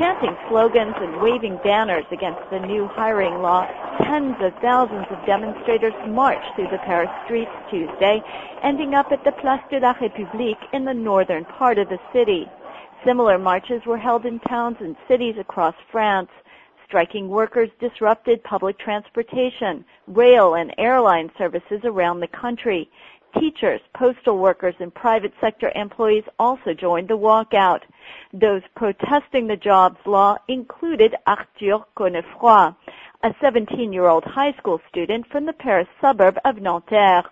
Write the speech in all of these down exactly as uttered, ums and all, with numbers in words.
Chanting slogans and waving banners against the new hiring law, tens of thousands of demonstrators marched through the Paris streets Tuesday, ending up at the Place de la République in the northern part of the city. Similar marches were held in towns and cities across France. Striking workers disrupted public transportation, rail and airline services around the country. Teachers, postal workers, and private sector employees also joined the walkout. Those protesting the jobs law included Arthur Connefroy, a seventeen-year-old high school student from the Paris suburb of Nanterre.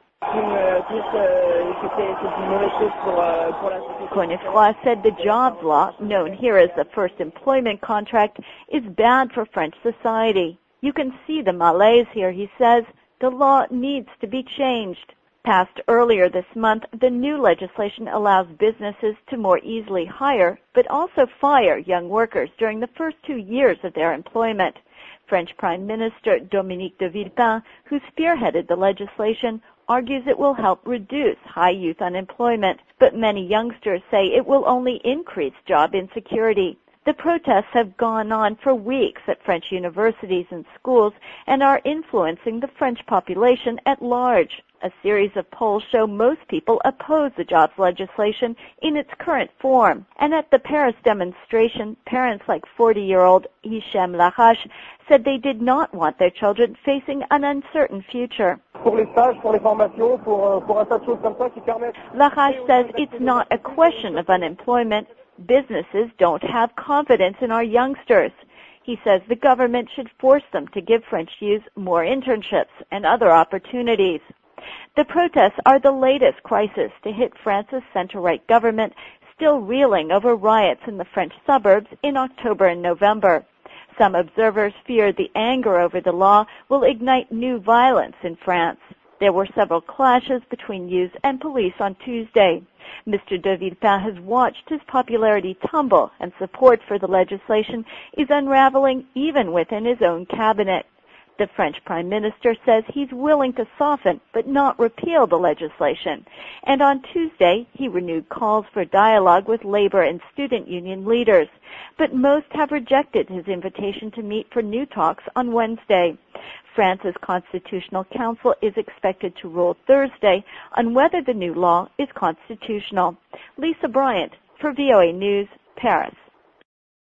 Connefroy said the jobs law, known here as the first employment contract, is bad for French society. You can see the malaise here, he says. The law needs to be changed. Passed earlier this month, the new legislation allows businesses to more easily hire, but also fire young workers during the first two years of their employment. French Prime Minister Dominique de Villepin, who spearheaded the legislation, argues it will help reduce high youth unemployment, but many youngsters say it will only increase job insecurity. The protests have gone on for weeks at French universities and schools and are influencing the French population at large. A series of polls show most people oppose the jobs legislation in its current form. And at the Paris demonstration, parents like forty-year-old Hichem Lahache said they did not want their children facing an uncertain future. Lahache says it's not a question of unemployment. Businesses don't have confidence in our youngsters. He says the government should force them to give French youth more internships and other opportunities. The protests are the latest crisis to hit France's center-right government, still reeling over riots in the French suburbs in October and November. Some observers fear the anger over the law will ignite new violence in France. There were several clashes between youth and police on Tuesday. Mister de Villepin has watched his popularity tumble, and support for the legislation is unraveling even within his own cabinet. The French Prime Minister says he's willing to soften but not repeal the legislation. And on Tuesday, he renewed calls for dialogue with labor and student union leaders. But most have rejected his invitation to meet for new talks on Wednesday. France's Constitutional Council is expected to rule Thursday on whether the new law is constitutional. Lisa Bryant for V O A News, Paris.